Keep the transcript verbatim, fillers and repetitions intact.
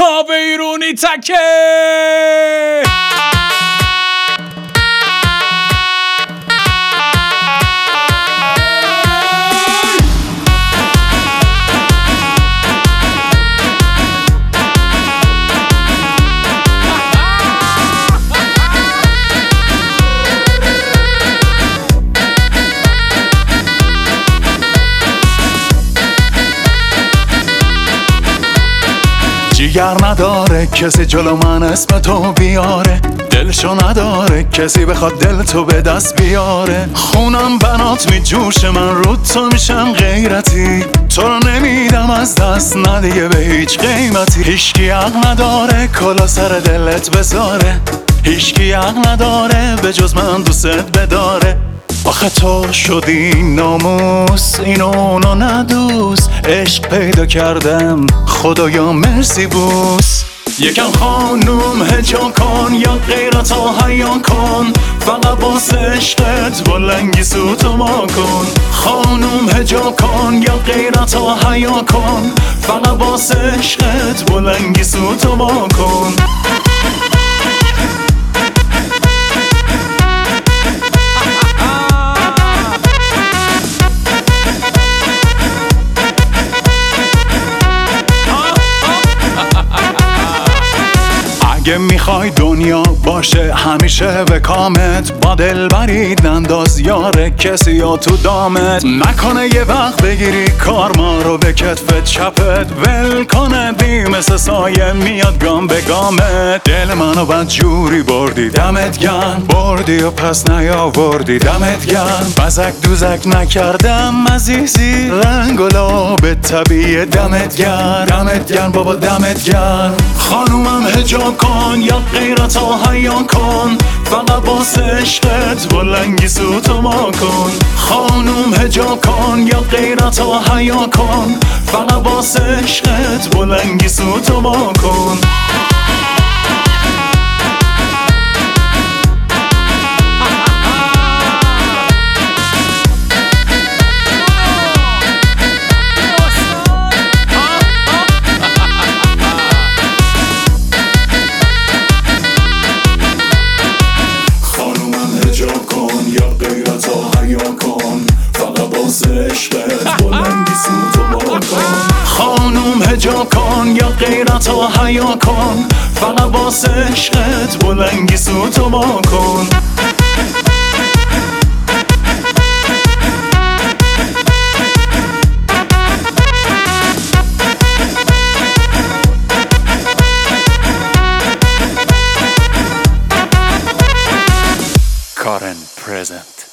کابه ایرونی تکه. جیگر نداره کسی جلو من اسم تو بیاره، دلشو نداره کسی بخواد دل تو به دست بیاره. خونم بنات می جوش من رود تو میشم غیرتی، تو رو نمیدم از دست نه دیگه به هیچ قیمتی. هیچکی حق نداره کلا سر دلت بذاره، هیچکی حق نداره به جز من دوست بداره. آخه تو شدی ناموس اینو اونو ندوس، عشق پیدا کردم خدایا مرسی بوس. یکم خانوم هجا کن یا غیرتا حیا کن، فقط باس عشقت با لنگی سوتو ما کن. خانوم هجا کن یا غیرتا حیا کن، فقط باس عشقت با لنگی سوتو ما کن. اگه میخوای دنیا باشه همیشه به کامت، با دل برید ننداز یار کسی یا تو دامت. نکنه یه وقت بگیری کار ما رو به کتفت چپت، ول کنه دی مثل سایه میاد گام به گامت. دل منو بد جوری بردی دمت گرم، بردی و پس نیاوردی دمت گرم. بزک دوزک نکردم عزیزی، رنگ و لاب طبیعی دمت گرم. دمت گرم بابا دمت گرم. خانومم هجا کن یا غیرتا حیا کن، فقط باس عشقت با لنگی سوتو ما کن. خانوم هجا کن یا غیرتا حیا کن، فقط باس عشقت با لنگی سوتو ما کن. خانوم هجا کن یا غیرتا حیا کن، فقط باس عشقت با لنگی سوتو ما کن. Current present